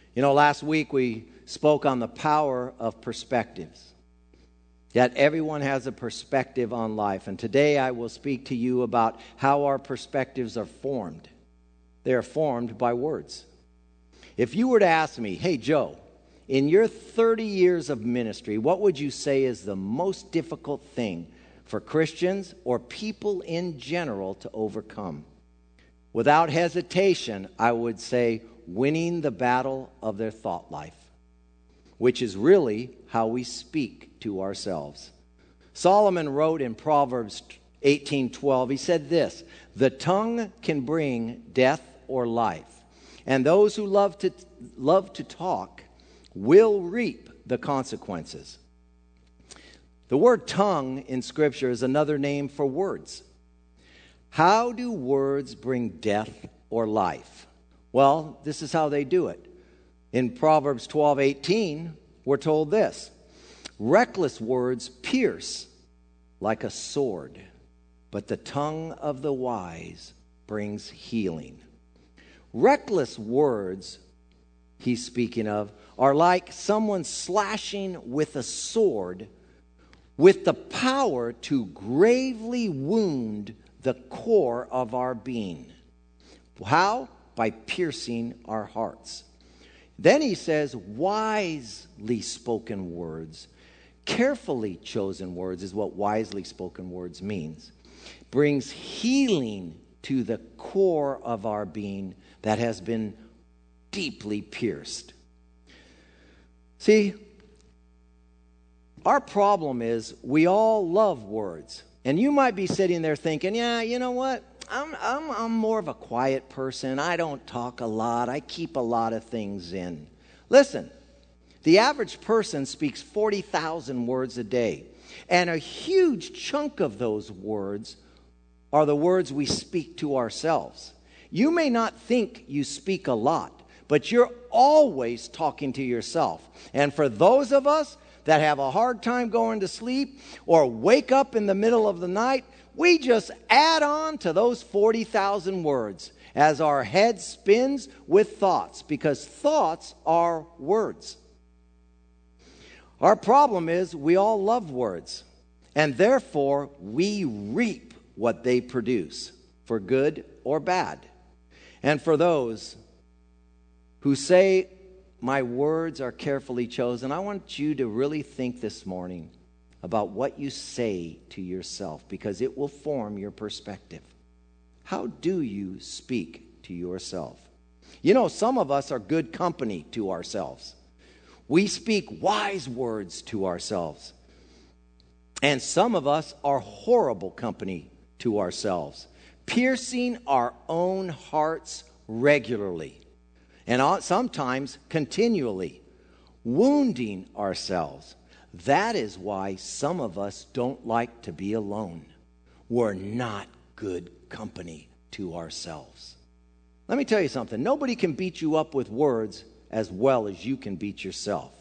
You know, last week we spoke on the power of perspectives. Yet everyone has a perspective on life. And today I will speak to you about how our perspectives are formed. They are formed by words. If you were to ask me, hey, Joe, in your 30 years of ministry, what would you say is the most difficult thing for Christians or people in general to overcome? Without hesitation, I would say winning the battle of their thought life, which is really how we speak to ourselves. Solomon wrote in Proverbs 18:12, he said this, "The tongue can bring death or life, and those who love to talk will reap the consequences." The word tongue in Scripture is another name for words. How do words bring death or life? Well, this is how they do it. In Proverbs 12:18, we're told this, "Reckless words pierce like a sword, but the tongue of the wise brings healing." Reckless words, he's speaking of, are like someone slashing with a sword with the power to gravely wound the core of our being. How? By piercing our hearts. Then he says, wisely spoken words, carefully chosen words is what wisely spoken words means, brings healing to the core of our being that has been deeply pierced. See, our problem is we all love words. And you might be sitting there thinking, yeah, you know what? I'm more of a quiet person. I don't talk a lot. I keep a lot of things in. Listen, the average person speaks 40,000 words a day. And a huge chunk of those words are the words we speak to ourselves. You may not think you speak a lot, but you're always talking to yourself. And for those of us that have a hard time going to sleep or wake up in the middle of the night, we just add on to those 40,000 words as our head spins with thoughts, because thoughts are words. Our problem is we all love words, and therefore we reap what they produce, for good or bad. And for those who say, my words are carefully chosen, I want you to really think this morning about what you say to yourself, because it will form your perspective. How do you speak to yourself? You know, some of us are good company to ourselves. We speak wise words to ourselves. And some of us are horrible company to ourselves, piercing our own hearts regularly, and sometimes continually, wounding ourselves. That is why some of us don't like to be alone. We're not good company to ourselves. Let me tell you something. Nobody can beat you up with words as well as you can beat yourself.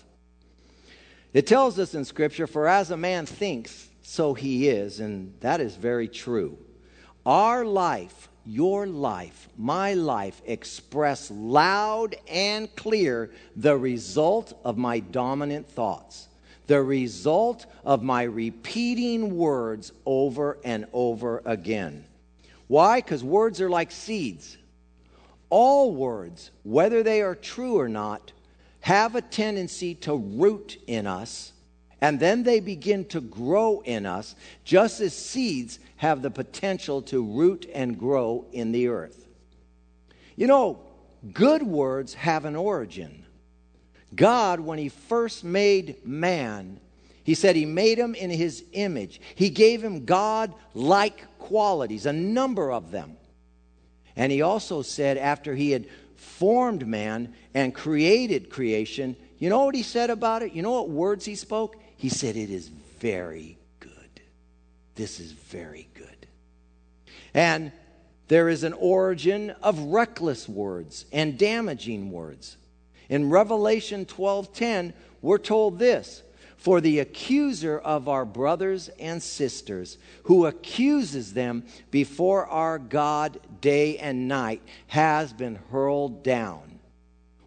It tells us in Scripture, for as a man thinks, so he is, and that is very true. Our life, your life, my life express loud and clear the result of my dominant thoughts. The result of my repeating words over and over again. Why? Because words are like seeds. All words, whether they are true or not, have a tendency to root in us, and then they begin to grow in us, just as seeds have the potential to root and grow in the earth. You know, good words have an origin. God, when he first made man, he said he made him in his image. He gave him God-like qualities, a number of them. And he also said after he had formed man and created creation, you know what he said about it? You know what words he spoke? He said, it is very good. This is very good. And there is an origin of reckless words and damaging words. In Revelation 12:10, we're told this, for the accuser of our brothers and sisters, who accuses them before our God day and night, has been hurled down.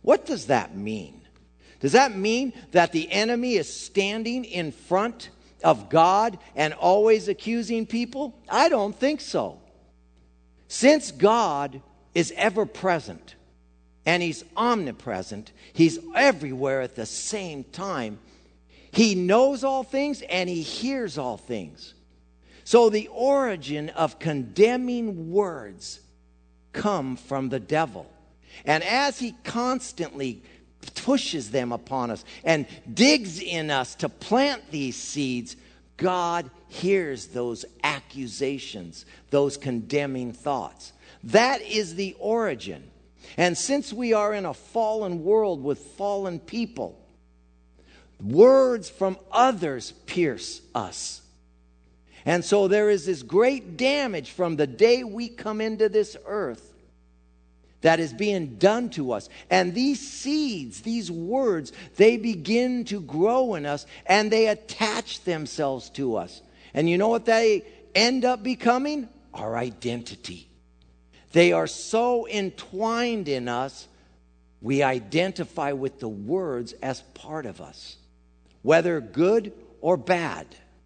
What does that mean? Does that mean that the enemy is standing in front of God and always accusing people? I don't think so. Since God is ever present and He's omnipresent, He's everywhere at the same time. He knows all things and He hears all things. So the origin of condemning words come from the devil. And as he constantly pushes them upon us and digs in us to plant these seeds, God hears those accusations, those condemning thoughts. That is the origin. And since we are in a fallen world with fallen people, words from others pierce us. And so there is this great damage from the day we come into this earth that is being done to us. And these seeds, these words, they begin to grow in us and they attach themselves to us. And you know what they end up becoming? Our identity. They are so entwined in us, we identify with the words as part of us, whether good or bad.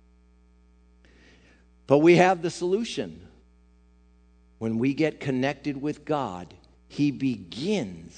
But we have the solution. When we get connected with God, He begins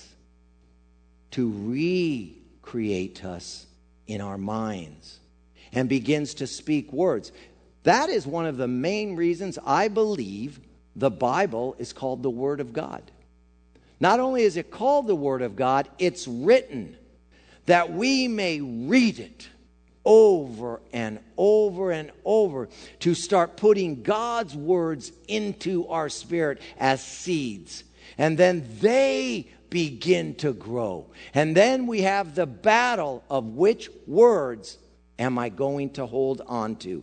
to recreate us in our minds and begins to speak words. That is one of the main reasons I believe the Bible is called the Word of God. Not only is it called the Word of God, it's written that we may read it over and over and over to start putting God's words into our spirit as seeds. And then they begin to grow. And then we have the battle of which words am I going to hold on to.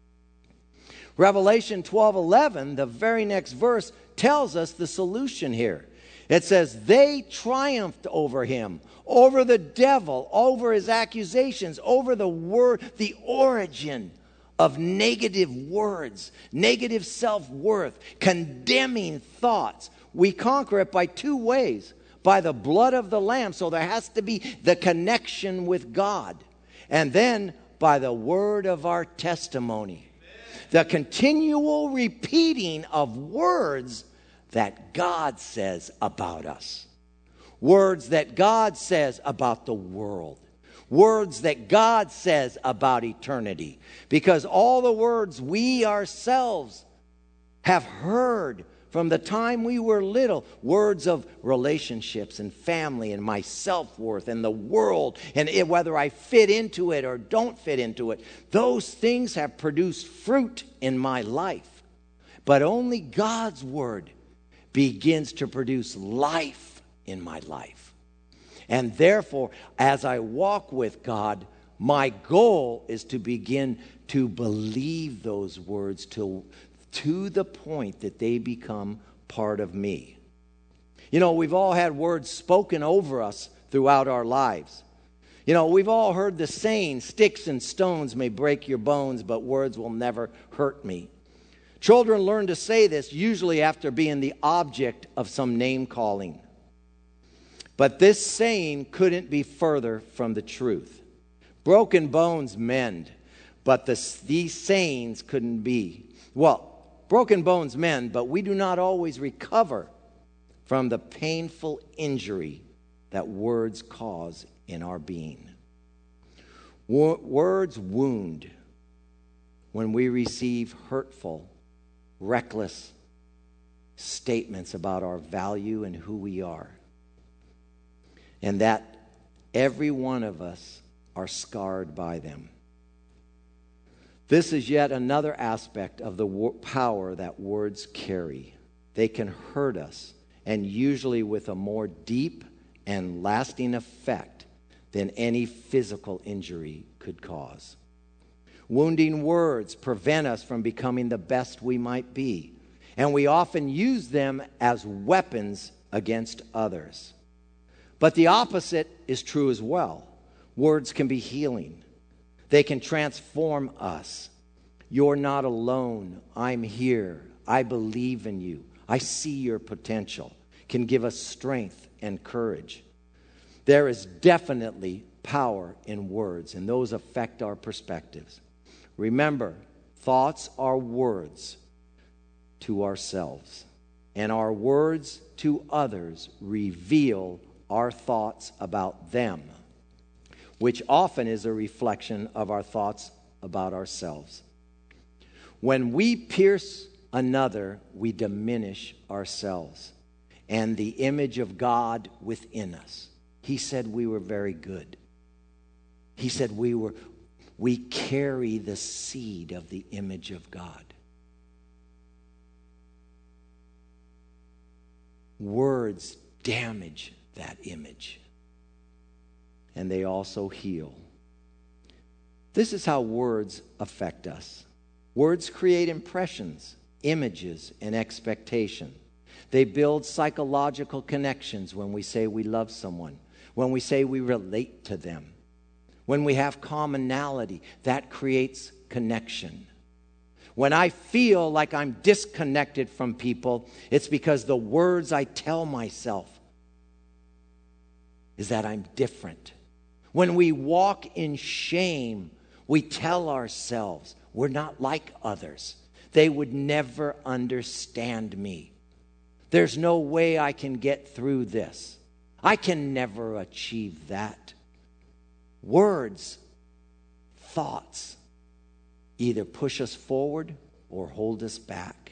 Revelation 12:11, the very next verse, tells us the solution here. It says, they triumphed over him, over the devil, over his accusations, over the word, the origin of negative words, negative self-worth, condemning thoughts. We conquer it by two ways. By the blood of the Lamb, so there has to be the connection with God. And then by the word of our testimony. The continual repeating of words that God says about us. Words that God says about the world. Words that God says about eternity. Because all the words we ourselves have heard from the time we were little, words of relationships and family and my self-worth and the world and whether I fit into it or don't fit into it, those things have produced fruit in my life. But only God's word begins to produce life in my life. And therefore, as I walk with God, my goal is to begin to believe those words to the point that they become part of me. You know, we've all had words spoken over us throughout our lives. You know, we've all heard the saying, sticks and stones may break your bones, but words will never hurt me. Children learn to say this usually after being the object of some name calling. But this saying couldn't be further from the truth. Broken bones mend, but these sayings couldn't be. Well, broken bones mend, but we do not always recover from the painful injury that words cause in our being. Words wound when we receive hurtful, reckless statements about our value and who we are. And that every one of us are scarred by them. This is yet another aspect of the power that words carry. They can hurt us, and usually with a more deep and lasting effect than any physical injury could cause. Wounding words prevent us from becoming the best we might be, and we often use them as weapons against others. But the opposite is true as well. Words can be healing. They can transform us. You're not alone. I'm here. I believe in you. I see your potential. Can give us strength and courage. There is definitely power in words, and those affect our perspectives. Remember, thoughts are words to ourselves, and our words to others reveal our thoughts about them, which often is a reflection of our thoughts about ourselves. When we pierce another, we diminish ourselves and the image of God within us. He said we were very good. He said we carry the seed of the image of God. Words damage that image, and they also heal. This is how words affect us. Words create impressions, images, and expectation. They build psychological connections when we say we love someone, when we say we relate to them. When we have commonality, that creates connection. When I feel like I'm disconnected from people, it's because the words I tell myself is that I'm different. When we walk in shame, we tell ourselves we're not like others. They would never understand me. There's no way I can get through this. I can never achieve that. Words, thoughts, either push us forward or hold us back.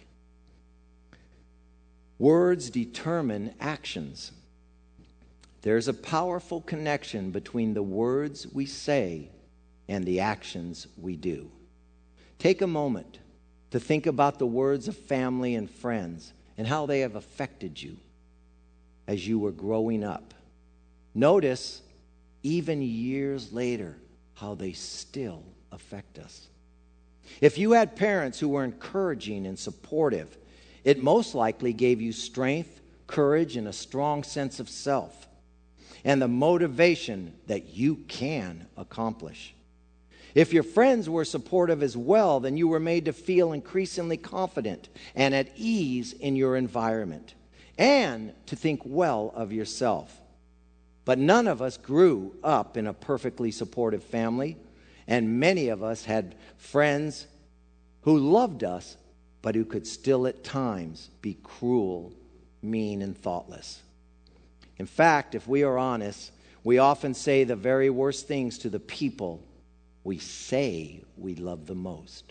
Words determine actions. There's a powerful connection between the words we say and the actions we do. Take a moment to think about the words of family and friends and how they have affected you as you were growing up. Notice, even years later, how they still affect us. If you had parents who were encouraging and supportive, it most likely gave you strength, courage, and a strong sense of self, and the motivation that you can accomplish. If your friends were supportive as well, then you were made to feel increasingly confident and at ease in your environment, and to think well of yourself. But none of us grew up in a perfectly supportive family, and many of us had friends who loved us, but who could still at times be cruel, mean, and thoughtless. In fact, if we are honest, we often say the very worst things to the people we say we love the most.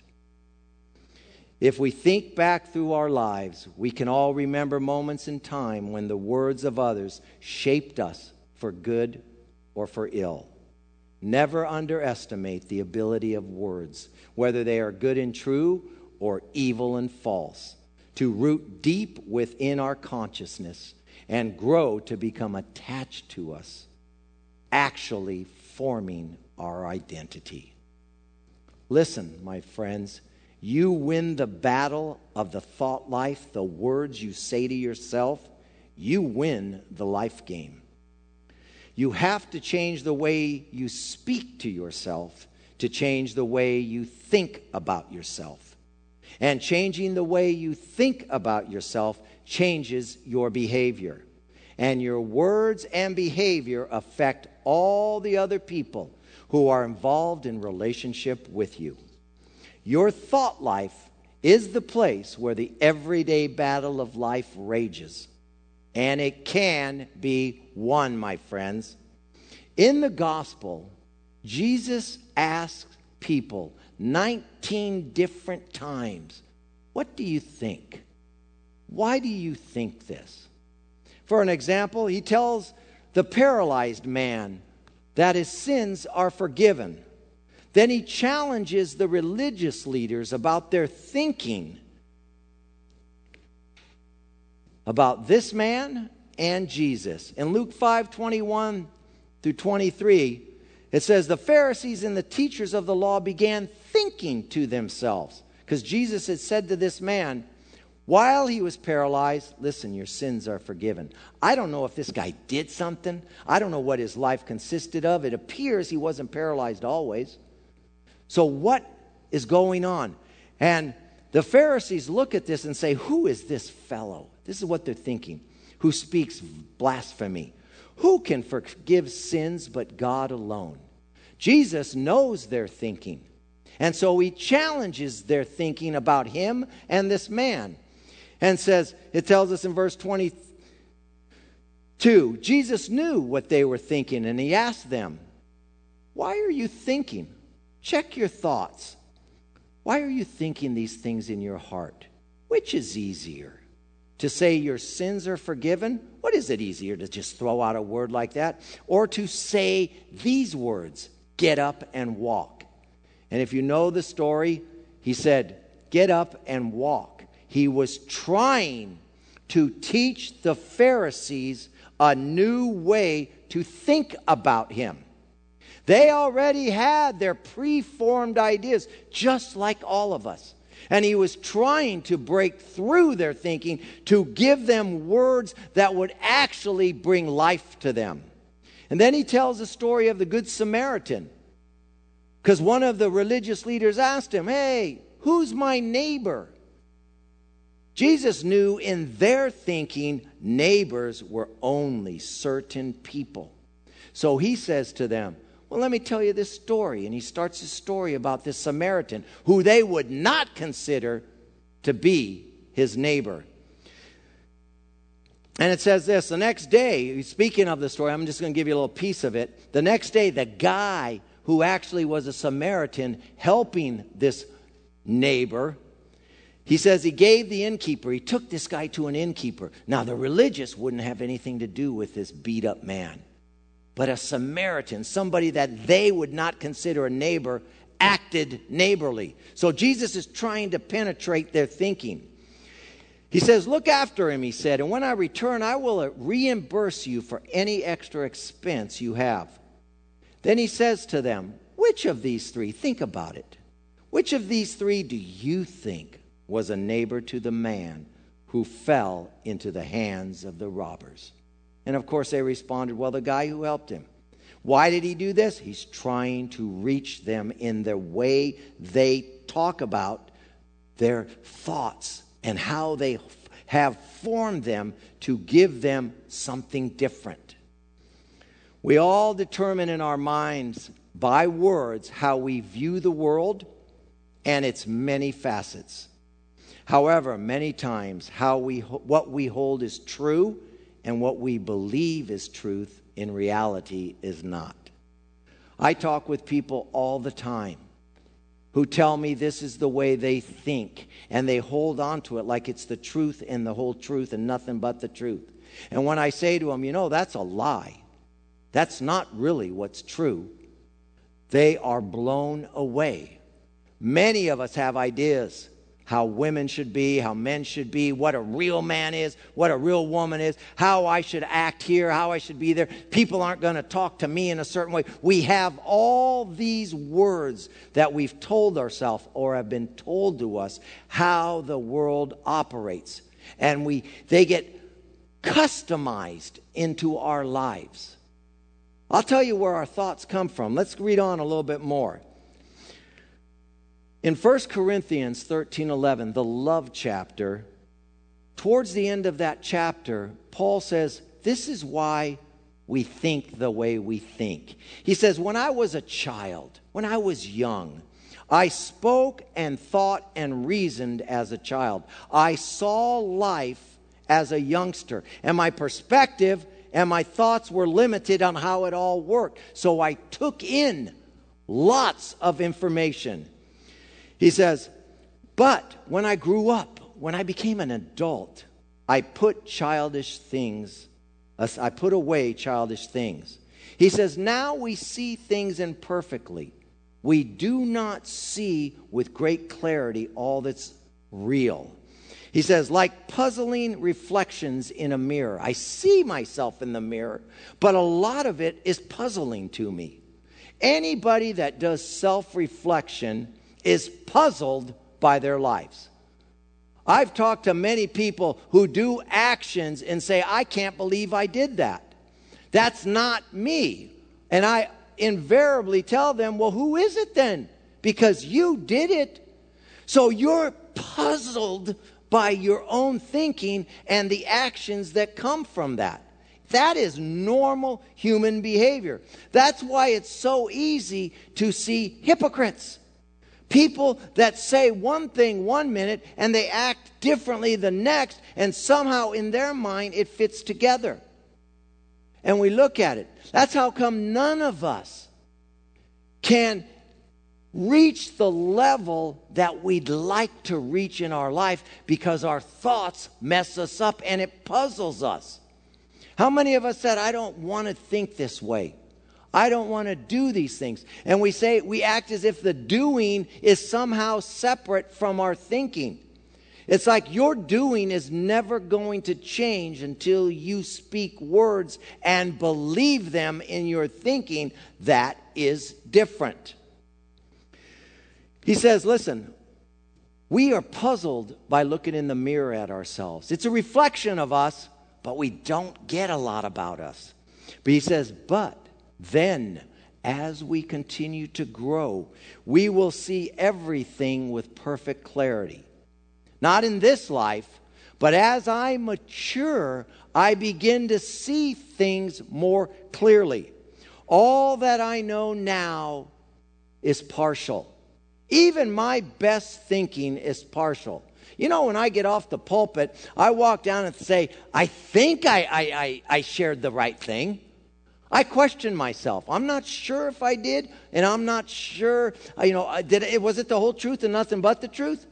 If we think back through our lives, we can all remember moments in time when the words of others shaped us for good or for ill. Never underestimate the ability of words, whether they are good and true or evil and false, to root deep within our consciousness and grow to become attached to us, actually forming our identity. Listen, my friends, you win the battle of the thought life, the words you say to yourself. You win the life game. You have to change the way you speak to yourself to change the way you think about yourself. And changing the way you think about yourself changes your behavior. And your words and behavior affect all the other people who are involved in relationship with you. Your thought life is the place where the everyday battle of life rages. And it can be won, my friends. In the gospel, Jesus asked people 19 different times, what do you think? Why do you think this? For an example, he tells the paralyzed man that his sins are forgiven. Then he challenges the religious leaders about their thinking about this man and Jesus. In Luke 5:21 through 23, it says, the Pharisees and the teachers of the law began thinking to themselves, because Jesus had said to this man, while he was paralyzed, listen, your sins are forgiven. I don't know if this guy did something. I don't know what his life consisted of. It appears he wasn't paralyzed always. So what is going on? And the Pharisees look at this and say, who is this fellow? This is what they're thinking. Who speaks blasphemy? Who can forgive sins but God alone? Jesus knows their thinking. And so he challenges their thinking about him and this man. And says, it tells us in verse 22, Jesus knew what they were thinking, and he asked them, why are you thinking? Check your thoughts. Why are you thinking these things in your heart? Which is easier? To say your sins are forgiven? What is it easier to just throw out a word like that? Or to say these words, get up and walk? And if you know the story, he said, get up and walk. He was trying to teach the Pharisees a new way to think about him. They already had their preformed ideas, just like all of us. And he was trying to break through their thinking to give them words that would actually bring life to them. And then he tells the story of the Good Samaritan. Because one of the religious leaders asked him, hey, who's my neighbor? Jesus knew in their thinking, neighbors were only certain people. So he says to them, well, let me tell you this story. And he starts his story about this Samaritan who they would not consider to be his neighbor. And it says this, the next day, speaking of the story, I'm just going to give you a little piece of it. The next day, the guy who actually was a Samaritan helping this neighbor, he says he gave the innkeeper, he took this guy to an innkeeper. Now, the religious wouldn't have anything to do with this beat up man. But a Samaritan, somebody that they would not consider a neighbor, acted neighborly. So Jesus is trying to penetrate their thinking. He says, look after him, he said, and when I return, I will reimburse you for any extra expense you have. Then he says to them, which of these three, think about it, which of these three do you think was a neighbor to the man who fell into the hands of the robbers? And of course they responded, well, the guy who helped him. Why did he do this? He's trying to reach them in the way they talk about their thoughts and how they have formed them to give them something different. We all determine in our minds by words how we view the world and its many facets. However, many times what we hold is true and what we believe is truth in reality is not. I talk with people all the time who tell me this is the way they think, and they hold on to it like it's the truth and the whole truth and nothing but the truth. And when I say to them, you know, that's a lie. That's not really what's true. They are blown away. Many of us have ideas how women should be, how men should be, what a real man is, what a real woman is, how I should act here, how I should be there. People aren't going to talk to me in a certain way. We have all these words that we've told ourselves or have been told to us how the world operates. And they get customized into our lives. I'll tell you where our thoughts come from. Let's read on a little bit more. In 1 Corinthians 13:11, the love chapter, towards the end of that chapter, Paul says, this is why we think the way we think. He says, when I was a child, when I was young, I spoke and thought and reasoned as a child. I saw life as a youngster, and my perspective and my thoughts were limited on how it all worked. So I took in lots of information. He says, but when I grew up, when I became an adult, I put away childish things. He says, now we see things imperfectly. We do not see with great clarity all that's real. He says, like puzzling reflections in a mirror. I see myself in the mirror, but a lot of it is puzzling to me. Anybody that does self-reflection is puzzled by their lives. I've talked to many people who do actions and say, I can't believe I did that. That's not me. And I invariably tell them, well, who is it then? Because you did it. So you're puzzled by your own thinking and the actions that come from that. That is normal human behavior. That's why it's so easy to see hypocrites. People that say one thing one minute and they act differently the next, and somehow in their mind it fits together. And we look at it. That's how come none of us can reach the level that we'd like to reach in our life, because our thoughts mess us up and it puzzles us. How many of us said, I don't want to think this way. I don't want to do these things. And we act as if the doing is somehow separate from our thinking. It's like your doing is never going to change until you speak words and believe them in your thinking. That is different. He says, listen, we are puzzled by looking in the mirror at ourselves. It's a reflection of us, but we don't get a lot about us. But he says, but then, as we continue to grow, we will see everything with perfect clarity. Not in this life, but as I mature, I begin to see things more clearly. All that I know now is partial. Even my best thinking is partial. You know, when I get off the pulpit, I walk down and say, I think I shared the right thing. I question myself. I'm not sure if I did, and I'm not sure, was it the whole truth and nothing but the truth?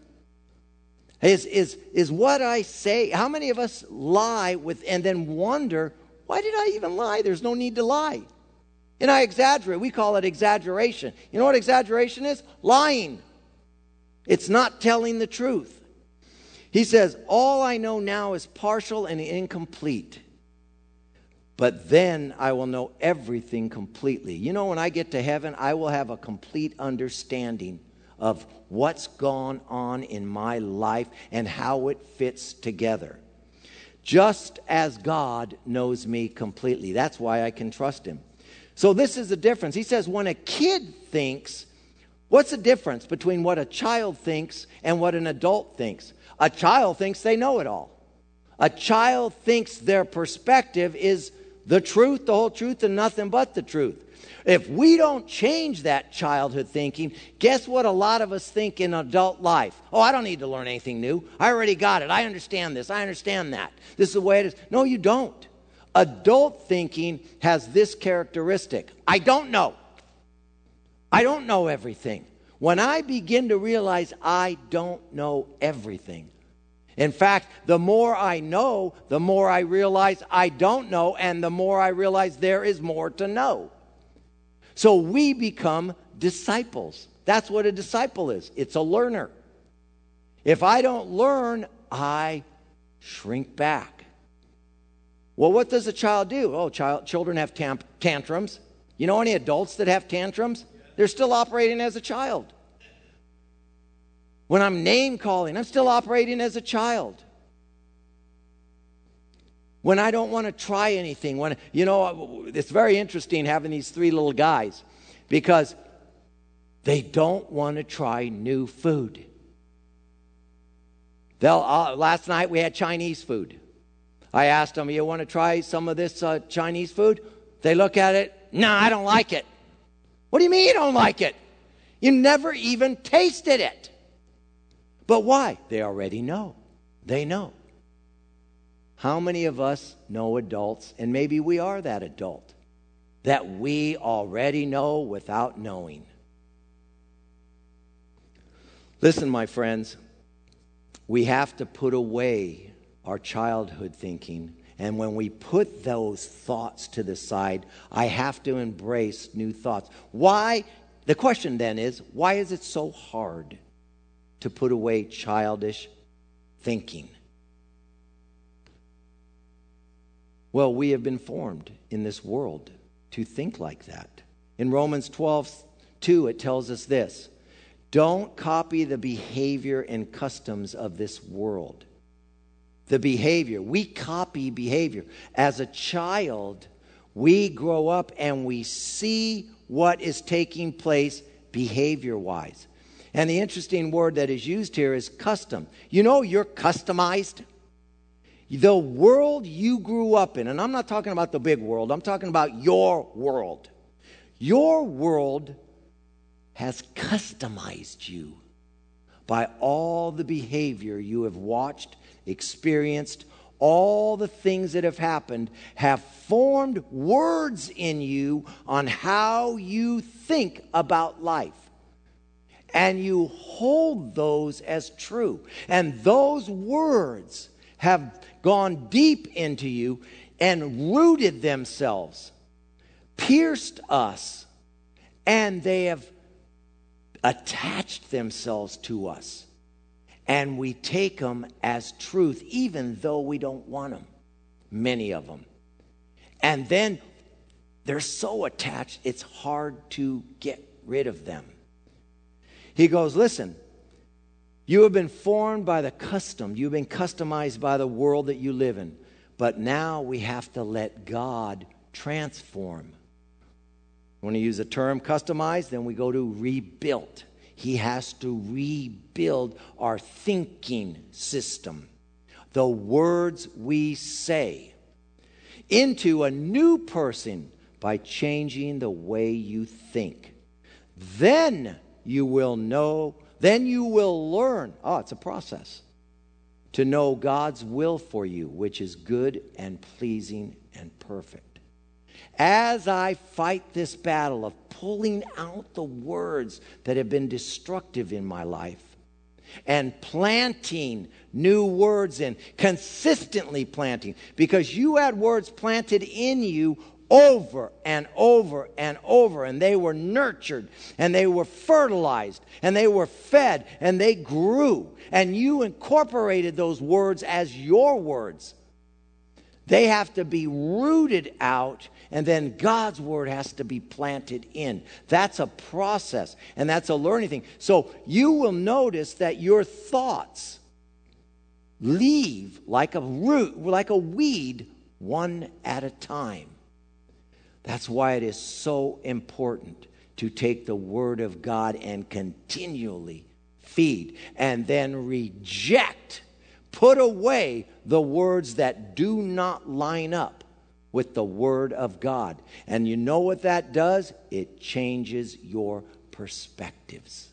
Is what I say, how many of us lie and then wonder, why did I even lie? There's no need to lie. And I exaggerate. We call it exaggeration. You know what exaggeration is? Lying. It's not telling the truth. He says, all I know now is partial and incomplete. But then I will know everything completely. You know, when I get to heaven, I will have a complete understanding of what's gone on in my life and how it fits together. Just as God knows me completely. That's why I can trust him. So this is the difference. He says when a kid thinks, what's the difference between what a child thinks and what an adult thinks? A child thinks they know it all. A child thinks their perspective is the truth, the whole truth, and nothing but the truth. If we don't change that childhood thinking, guess what a lot of us think in adult life? Oh, I don't need to learn anything new. I already got it. I understand this. I understand that. This is the way it is. No, you don't. Adult thinking has this characteristic. I don't know. I don't know everything. When I begin to realize I don't know everything. In fact, the more I know, the more I realize I don't know, and the more I realize there is more to know. So we become disciples. That's what a disciple is. It's a learner. If I don't learn, I shrink back. Well, what does a child do? Oh, children have tantrums. You know any adults that have tantrums? They're still operating as a child. When I'm name calling, I'm still operating as a child. When I don't want to try anything, it's very interesting having these three little guys because they don't want to try new food. Last night we had Chinese food. I asked them, you want to try some of this Chinese food? They look at it, no, I don't like it. What do you mean you don't like it? You never even tasted it. But why? They already know. They know. How many of us know adults, and maybe we are that adult, that we already know without knowing? Listen, my friends, we have to put away our childhood thinking. And when we put those thoughts to the side, I have to embrace new thoughts. Why? The question then is, why is it so hard to put away childish thinking? Well, we have been formed in this world to think like that. In Romans 12:2, it tells us this: don't copy the behavior and customs of this world. The behavior. We copy behavior. As a child, we grow up and we see what is taking place behavior-wise. And the interesting word that is used here is custom. You know you're customized. The world you grew up in, and I'm not talking about the big world, I'm talking about your world. Your world has customized you by all the behavior you have watched, experienced, all the things that have happened have formed words in you on how you think about life. And you hold those as true. And those words have gone deep into you and rooted themselves, pierced us, and they have attached themselves to us. And we take them as truth, even though we don't want them, many of them. And then they're so attached, it's hard to get rid of them. He goes, listen, you have been formed by the custom. You've been customized by the world that you live in. But now we have to let God transform. When you use the term customized, then we go to rebuilt. He has to rebuild our thinking system, the words we say, into a new person by changing the way you think. Then you will know, then you will learn. Oh, it's a process. To know God's will for you, which is good and pleasing and perfect. As I fight this battle of pulling out the words that have been destructive in my life and planting new words in, consistently planting, because you had words planted in you over and over and over, and they were nurtured, and they were fertilized, and they were fed, and they grew, and you incorporated those words as your words. They have to be rooted out, and then God's word has to be planted in. That's a process, and that's a learning thing. So you will notice that your thoughts leave like a root, like a weed, one at a time. That's why it is so important to take the word of God and continually feed, and then reject, put away the words that do not line up with the word of God. And you know what that does? It changes your perspectives.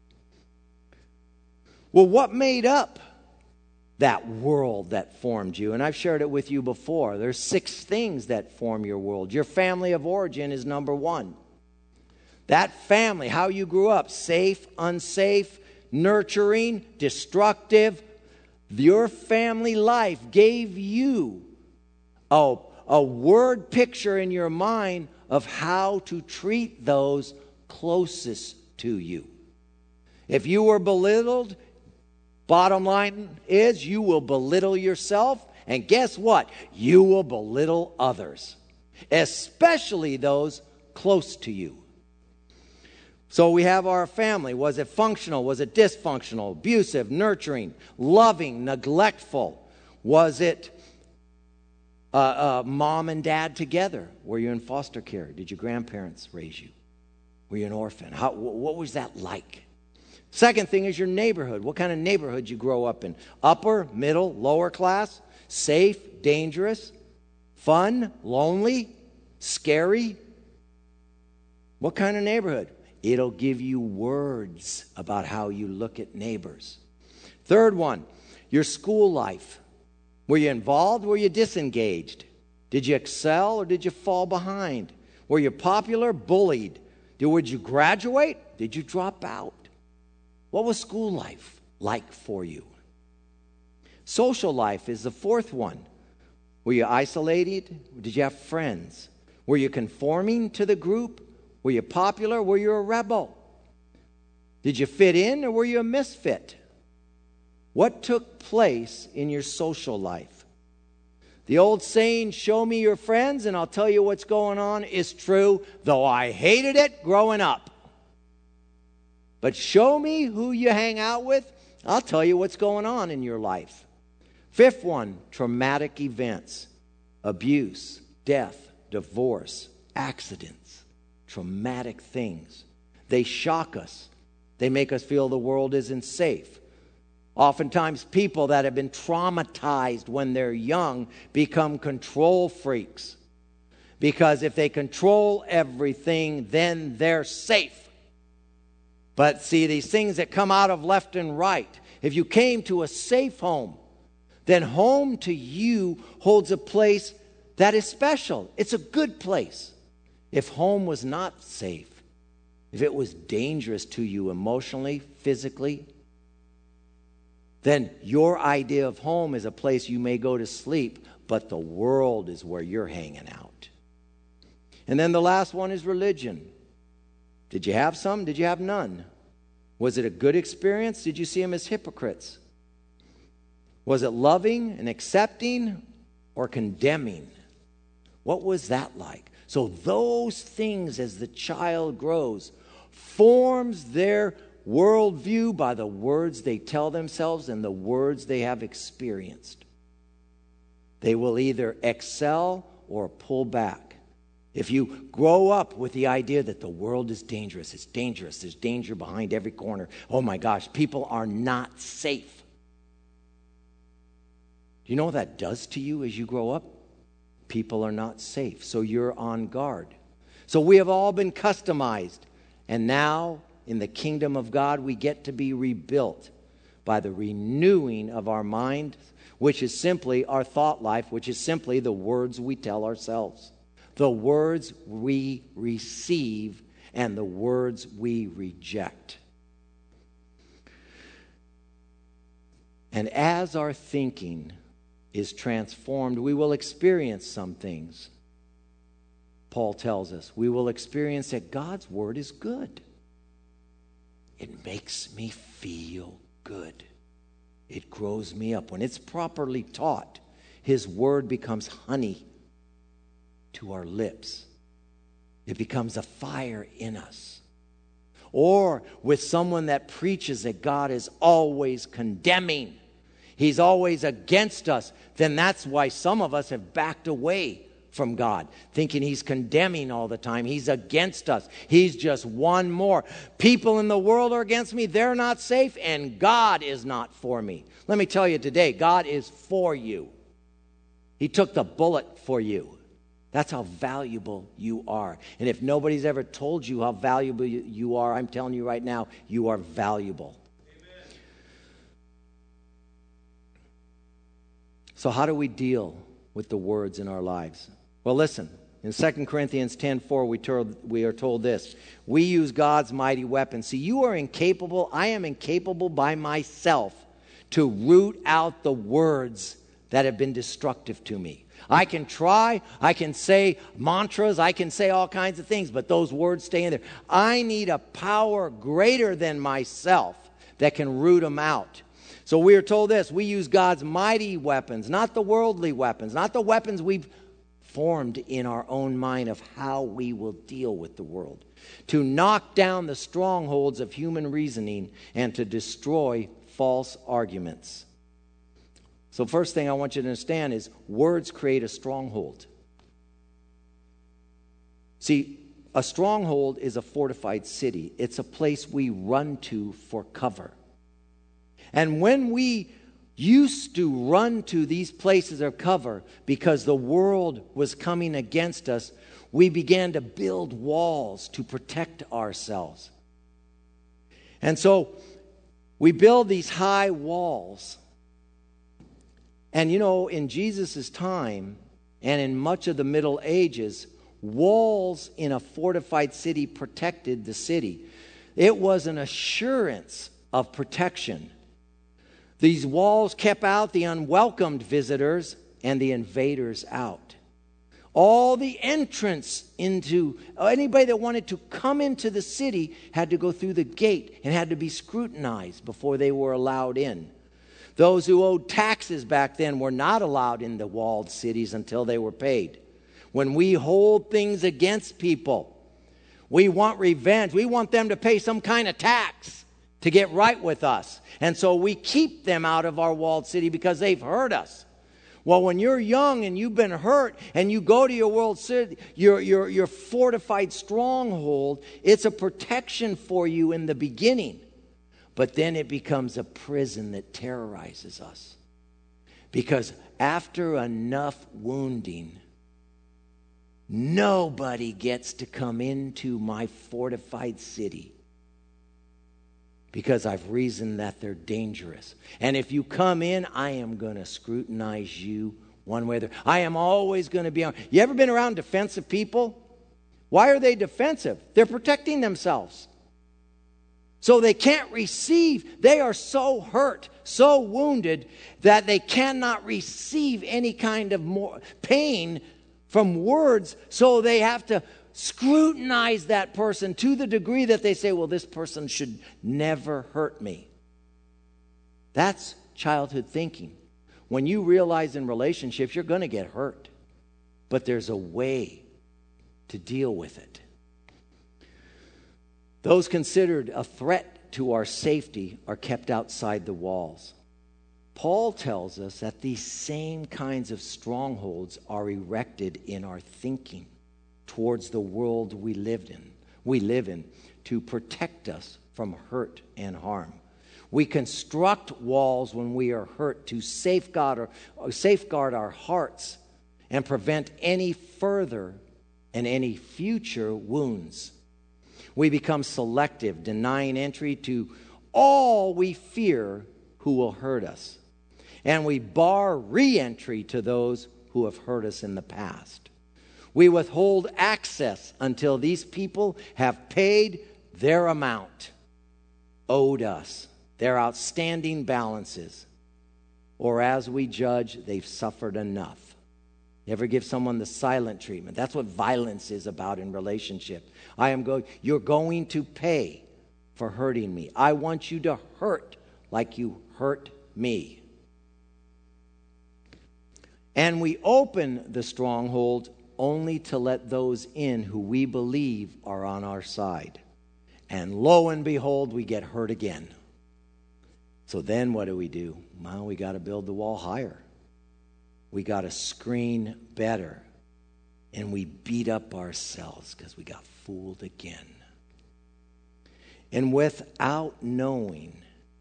Well, what made up that world that formed you? And I've shared it with you before. There's 6 things that form your world. Your family of origin is number 1. That family, how you grew up, safe, unsafe, nurturing, destructive. Your family life gave you a word picture in your mind of how to treat those closest to you. If you were belittled, bottom line is you will belittle yourself, and guess what? You will belittle others, especially those close to you. So we have our family. Was it functional? Was it dysfunctional? Abusive, nurturing, loving, neglectful? Was it mom and dad together? Were you in foster care? Did your grandparents raise you? Were you an orphan? What was that like? Second thing is your neighborhood. What kind of neighborhood you grow up in? Upper, middle, lower class? Safe, dangerous, fun, lonely, scary? What kind of neighborhood? It'll give you words about how you look at neighbors. Third one, your school life. Were you involved? Were you disengaged? Did you excel or did you fall behind? Were you popular? Bullied? Would you graduate? Did you drop out? What was school life like for you? Social life is the fourth one. Were you isolated? Did you have friends? Were you conforming to the group? Were you popular? Were you a rebel? Did you fit in or were you a misfit? What took place in your social life? The old saying, show me your friends and I'll tell you what's going on, is true, though I hated it growing up. But show me who you hang out with, I'll tell you what's going on in your life. Fifth one, traumatic events, abuse, death, divorce, accidents, traumatic things. They shock us. They make us feel the world isn't safe. Oftentimes, people that have been traumatized when they're young become control freaks. Because if they control everything, then they're safe. But see, these things that come out of left and right, if you came to a safe home, then home to you holds a place that is special. It's a good place. If home was not safe, if it was dangerous to you emotionally, physically, then your idea of home is a place you may go to sleep, but the world is where you're hanging out. And then the last one is religion. Did you have some? Did you have none? Was it a good experience? Did you see them as hypocrites? Was it loving and accepting or condemning? What was that like? So those things, as the child grows, forms their worldview by the words they tell themselves and the words they have experienced. They will either excel or pull back. If you grow up with the idea that the world is dangerous, it's dangerous, there's danger behind every corner. Oh my gosh, people are not safe. Do you know what that does to you as you grow up? People are not safe, so you're on guard. So we have all been customized, and now in the kingdom of God, we get to be rebuilt by the renewing of our mind, which is simply our thought life, which is simply the words we tell ourselves, the words we receive, and the words we reject. And as our thinking is transformed, we will experience some things. Paul tells us we will experience that God's word is good. It makes me feel good. It grows me up. When it's properly taught, his word becomes honey to our lips. It becomes a fire in us. Or with someone that preaches that God is always condemning, he's always against us, then that's why some of us have backed away from God, thinking he's condemning all the time. He's against us. He's just one more. People in the world are against me. They're not safe, and God is not for me. Let me tell you today, God is for you. He took the bullet for you. That's how valuable you are. And if nobody's ever told you how valuable you are, I'm telling you right now, you are valuable. So how do we deal with the words in our lives? Well, listen. In 2 Corinthians 10:4, we are told this. We use God's mighty weapon. See, you are incapable, I am incapable by myself to root out the words that have been destructive to me. I can try, I can say mantras, I can say all kinds of things, but those words stay in there. I need a power greater than myself that can root them out. So we are told this, we use God's mighty weapons, not the worldly weapons, not the weapons we've formed in our own mind of how we will deal with the world, to knock down the strongholds of human reasoning and to destroy false arguments. So first thing I want you to understand is words create a stronghold. See, a stronghold is a fortified city. It's a place we run to for cover. And when we used to run to these places of cover because the world was coming against us, we began to build walls to protect ourselves. And so we build these high walls. And you know, in Jesus' time and in much of the Middle Ages, walls in a fortified city protected the city. It was an assurance of protection. These walls kept out the unwelcomed visitors and the invaders out. All the entrance into, anybody that wanted to come into the city had to go through the gate and had to be scrutinized before they were allowed in. Those who owed taxes back then were not allowed in the walled cities until they were paid. When we hold things against people, we want revenge. We want them to pay some kind of tax to get right with us. And so we keep them out of our walled city because they've hurt us. Well, when you're young and you've been hurt and you go to your walled city, your fortified stronghold, it's a protection for you in the beginning. But then it becomes a prison that terrorizes us. Because after enough wounding, nobody gets to come into my fortified city. Because I've reasoned that they're dangerous. And if you come in, I am going to scrutinize you one way or the other. I am always going to be on. You ever been around defensive people? Why are they defensive? They're protecting themselves. So they can't receive. They are so hurt, so wounded, that they cannot receive any kind of more pain from words. So they have to scrutinize that person to the degree that they say, well, this person should never hurt me. That's childhood thinking. When you realize in relationships, you're going to get hurt. But there's a way to deal with it. Those considered a threat to our safety are kept outside the walls. Paul tells us that these same kinds of strongholds are erected in our thinking towards the world we live in to protect us from hurt and harm. We construct walls when we are hurt to safeguard our hearts and prevent any further and any future wounds. We become selective, denying entry to all we fear who will hurt us. And we bar re-entry to those who have hurt us in the past. We withhold access until these people have paid their amount owed us, their outstanding balances, or as we judge, they've suffered enough. You ever give someone the silent treatment? That's what violence is about in relationship. You're going to pay for hurting me. I want you to hurt like you hurt me. And we open the stronghold only to let those in who we believe are on our side. And lo and behold, we get hurt again. So then what do? Well, we got to build the wall higher. We got to screen better. And we beat up ourselves because we got fooled again. And without knowing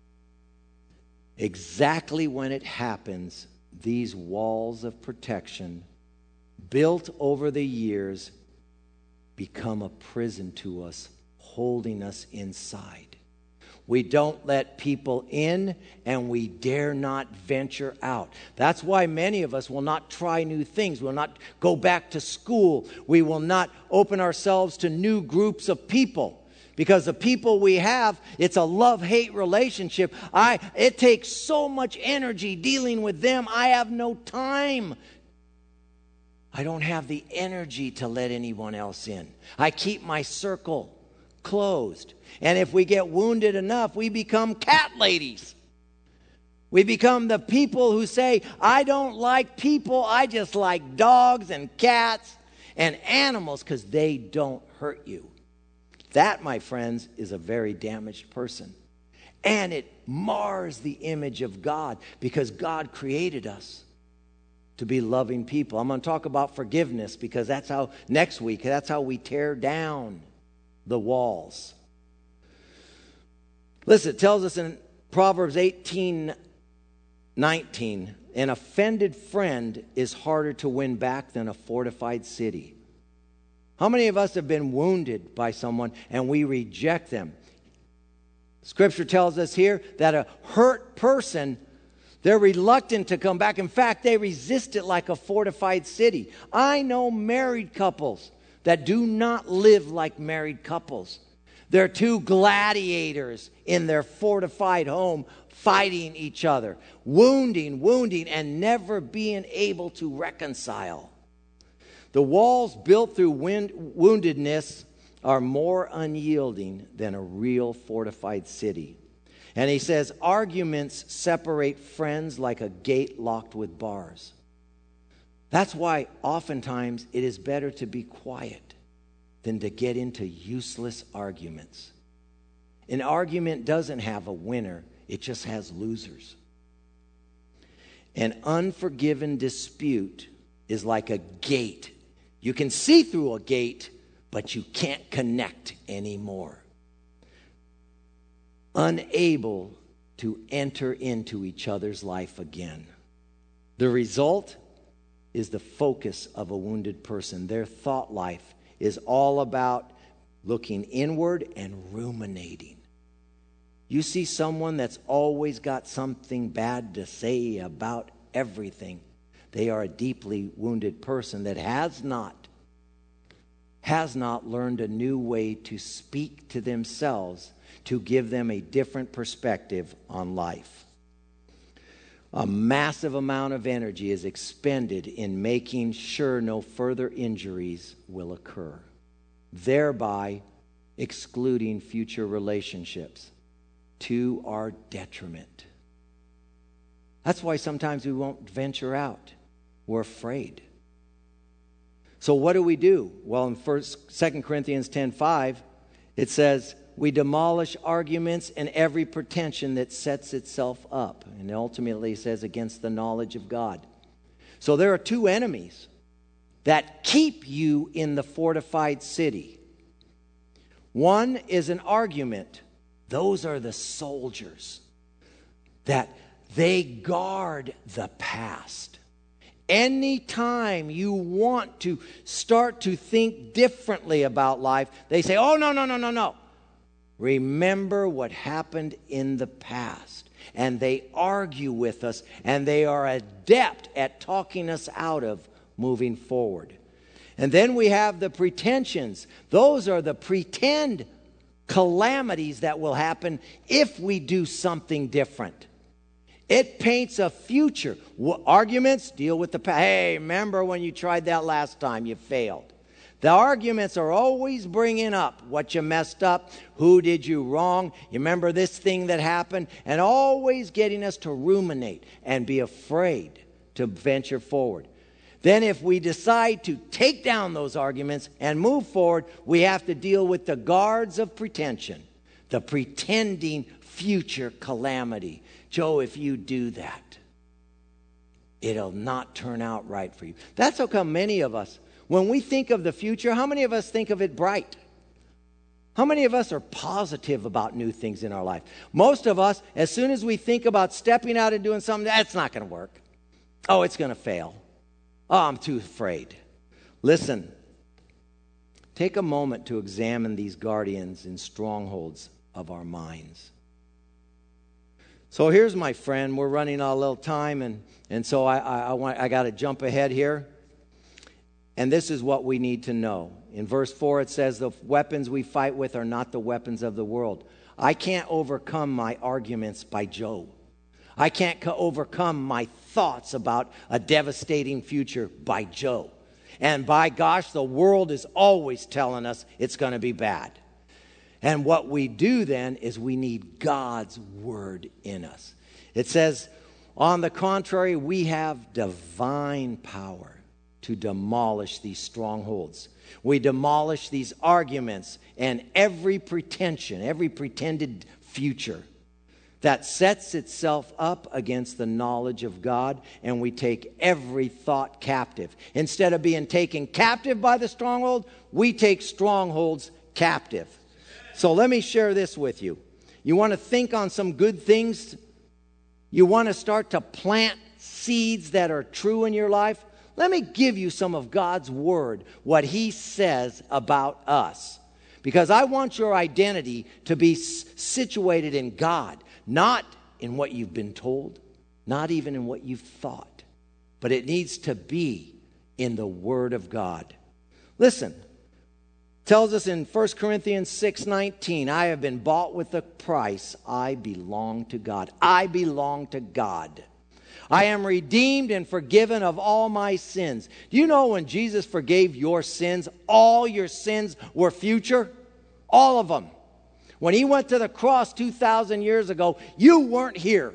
exactly when it happens, these walls of protection built over the years become a prison to us, holding us inside. We don't let people in, and we dare not venture out. That's why many of us will not try new things. We'll not go back to school. We will not open ourselves to new groups of people. Because the people we have, it's a love-hate relationship. It takes so much energy dealing with them. I have no time. I don't have the energy to let anyone else in. I keep my circle closed. And if we get wounded enough, we become cat ladies. We become the people who say, I don't like people, I just like dogs and cats and animals because they don't hurt you. That, my friends, is a very damaged person. And it mars the image of God because God created us to be loving people. I'm going to talk about forgiveness because next week, that's how we tear down the walls. Listen, it tells us in Proverbs 18:19, an offended friend is harder to win back than a fortified city. How many of us have been wounded by someone and we reject them? Scripture tells us here that a hurt person, they're reluctant to come back. In fact, they resist it like a fortified city. I know married couples that do not live like married couples. They're two gladiators in their fortified home fighting each other, wounding, and never being able to reconcile. The walls built through woundedness are more unyielding than a real fortified city. And he says, arguments separate friends like a gate locked with bars. That's why oftentimes it is better to be quiet than to get into useless arguments. An argument doesn't have a winner, it just has losers. An unforgiven dispute is like a gate. You can see through a gate, but you can't connect anymore. unable to enter into each other's life again. The result is the focus of a wounded person. Their thought life is all about looking inward and ruminating. You see someone that's always got something bad to say about everything. They are a deeply wounded person that has not learned a new way to speak to themselves to give them a different perspective on life. A massive amount of energy is expended in making sure no further injuries will occur, thereby excluding future relationships to our detriment. That's why sometimes we won't venture out. We're afraid. So what do? Well, in 2 Corinthians 10:5, it says, we demolish arguments and every pretension that sets itself up. And ultimately it says against the knowledge of God. So there are two enemies that keep you in the fortified city. One is an argument. Those are the soldiers that they guard the past. Anytime you want to start to think differently about life, they say, oh, no. Remember what happened in the past. And they argue with us, and they are adept at talking us out of moving forward. And then we have the pretensions. Those are the pretend calamities that will happen if we do something different. It paints a future. Arguments deal with the past. Hey, remember when you tried that last time, you failed. The arguments are always bringing up what you messed up, who did you wrong, you remember this thing that happened, and always getting us to ruminate and be afraid to venture forward. Then if we decide to take down those arguments and move forward, we have to deal with the guards of pretension, the pretending future calamity. Joe, if you do that, it'll not turn out right for you. That's how come many of us, when we think of the future, how many of us think of it bright? How many of us are positive about new things in our life? Most of us, as soon as we think about stepping out and doing something, that's not going to work. Oh, it's going to fail. Oh, I'm too afraid. Listen, take a moment to examine these guardians and strongholds of our minds. So here's my friend. We're running out a little time, and so I got to jump ahead here. And this is what we need to know. In verse 4, it says, the weapons we fight with are not the weapons of the world. I can't overcome my arguments by Joe. I can't overcome my thoughts about a devastating future by Joe. And by gosh, the world is always telling us it's going to be bad. And what we do then is we need God's word in us. It says, on the contrary, we have divine power to demolish these strongholds. We demolish these arguments and every pretension, every pretended future that sets itself up against the knowledge of God, and we take every thought captive. Instead of being taken captive by the stronghold, we take strongholds captive. So let me share this with you. You want to think on some good things? You want to start to plant seeds that are true in your life? Let me give you some of God's word, what he says about us. Because I want your identity to be situated in God, not in what you've been told, not even in what you've thought. But it needs to be in the word of God. Listen, tells us in 1 Corinthians 6:19, I have been bought with a price. I belong to God. I belong to God. I am redeemed and forgiven of all my sins. Do you know when Jesus forgave your sins, all your sins were future? All of them. When he went to the cross 2,000 years ago, you weren't here.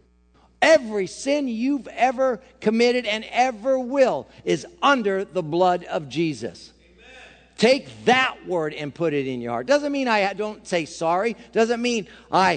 Every sin you've ever committed and ever will is under the blood of Jesus. Amen. Take that word and put it in your heart. Doesn't mean I don't say sorry. Doesn't mean I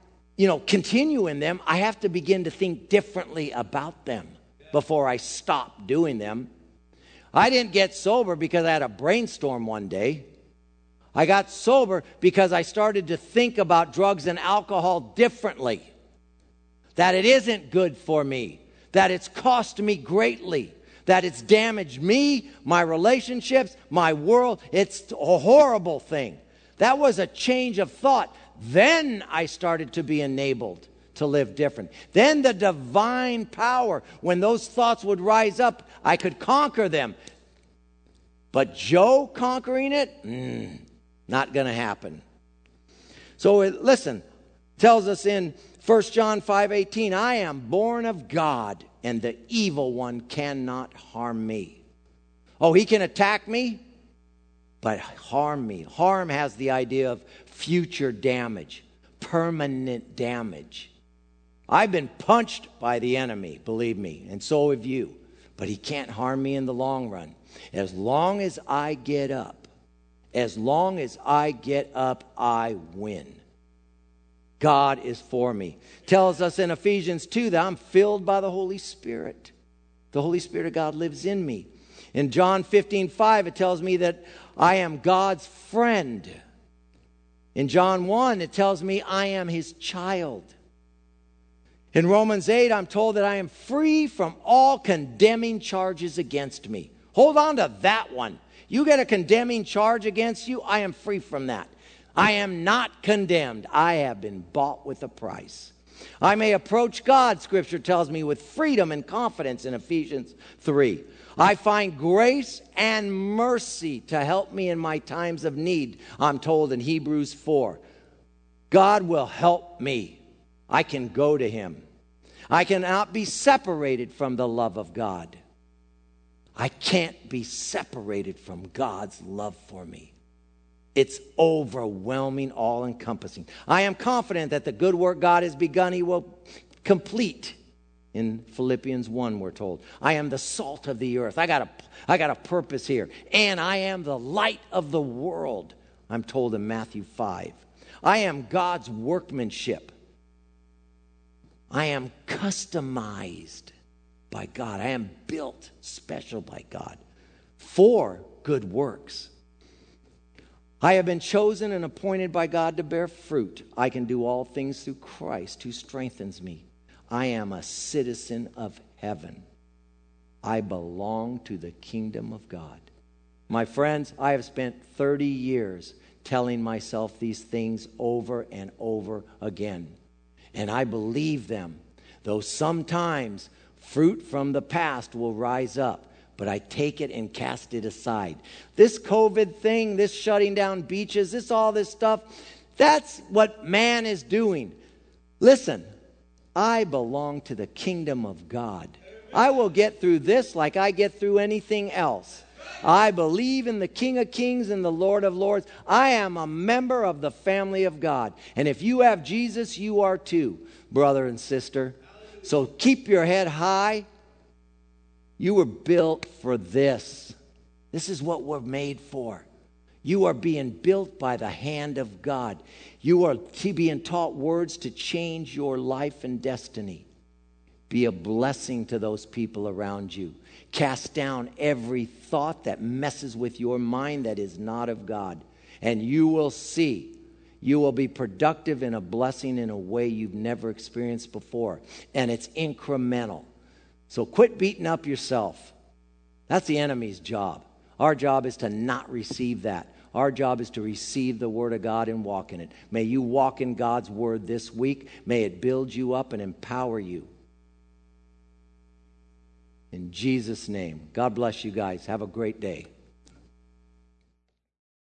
continue in them. I have to begin to think differently about them before I stop doing them. I didn't get sober because I had a brainstorm one day. I got sober because I started to think about drugs and alcohol differently. That it isn't good for me. That it's cost me greatly. That it's damaged me, my relationships, my world. It's a horrible thing. That was a change of thought. Then I started to be enabled to live different. Then the divine power, when those thoughts would rise up, I could conquer them. But Joe conquering it, not going to happen. So listen, tells us in 1 John 5:18, I am born of God, and the evil one cannot harm me. Oh, he can attack me, but harm me. Harm has the idea of future damage, permanent damage. I've been punched by the enemy, believe me, and so have you. But he can't harm me in the long run. As long as I get up, I win. God is for me. Tells us in Ephesians 2 that I'm filled by the Holy Spirit. The Holy Spirit of God lives in me. In John 15:5, it tells me that I am God's friend. In John 1, it tells me I am his child. In Romans 8, I'm told that I am free from all condemning charges against me. Hold on to that one. You get a condemning charge against you, I am free from that. I am not condemned. I have been bought with a price. I may approach God, Scripture tells me, with freedom and confidence in Ephesians 3. I find grace and mercy to help me in my times of need, I'm told in Hebrews 4. God will help me. I can go to him. I cannot be separated from the love of God. I can't be separated from God's love for me. It's overwhelming, all-encompassing. I am confident that the good work God has begun, he will complete. In Philippians 1, we're told, I am the salt of the earth. I got a purpose here. And I am the light of the world, I'm told in Matthew 5. I am God's workmanship. I am customized by God. I am built special by God for good works. I have been chosen and appointed by God to bear fruit. I can do all things through Christ who strengthens me. I am a citizen of heaven. I belong to the kingdom of God. My friends, I have spent 30 years telling myself these things over and over again. And I believe them, though sometimes fruit from the past will rise up. But I take it and cast it aside. This COVID thing, this shutting down beaches, all this stuff, that's what man is doing. Listen, I belong to the kingdom of God. I will get through this like I get through anything else. I believe in the King of Kings and the Lord of Lords. I am a member of the family of God. And if you have Jesus, you are too, brother and sister. So keep your head high. You were built for this. This is what we're made for. You are being built by the hand of God. You are being taught words to change your life and destiny. Be a blessing to those people around you. Cast down every thought that messes with your mind that is not of God. And you will see. You will be productive and a blessing in a way you've never experienced before. And it's incremental. So quit beating up yourself. That's the enemy's job. Our job is to not receive that. Our job is to receive the Word of God and walk in it. May you walk in God's Word this week. May it build you up and empower you. In Jesus' name. God bless you guys. Have a great day.